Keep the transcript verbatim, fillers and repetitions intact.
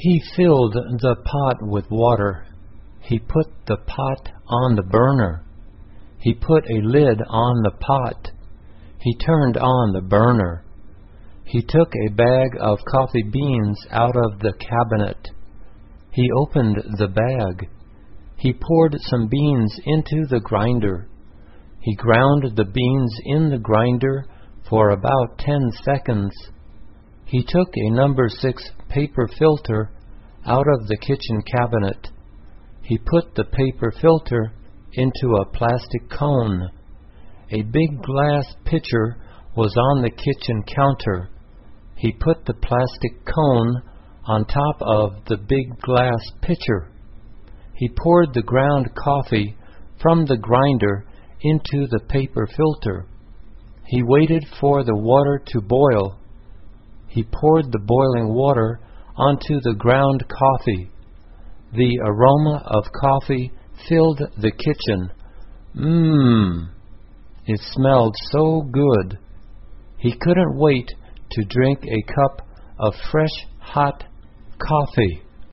He filled the pot with water. He put the pot on the burner. He put a lid on the pot. He turned on the burner. He took a bag of coffee beans out of the cabinet. He opened the bag. He poured some beans into the grinder. He ground the beans in the grinder for about ten seconds. He took a number six paper filter out of the kitchen cabinet. He put the paper filter into a plastic cone. A big glass pitcher was on the kitchen counter. He put the plastic cone on top of the big glass pitcher. He poured the ground coffee from the grinder into the paper filter. He waited for the water to boil. He poured the boiling water onto the ground coffee. The aroma of coffee filled the kitchen. Mmm! It smelled so good. He couldn't wait to drink a cup of fresh, hot coffee.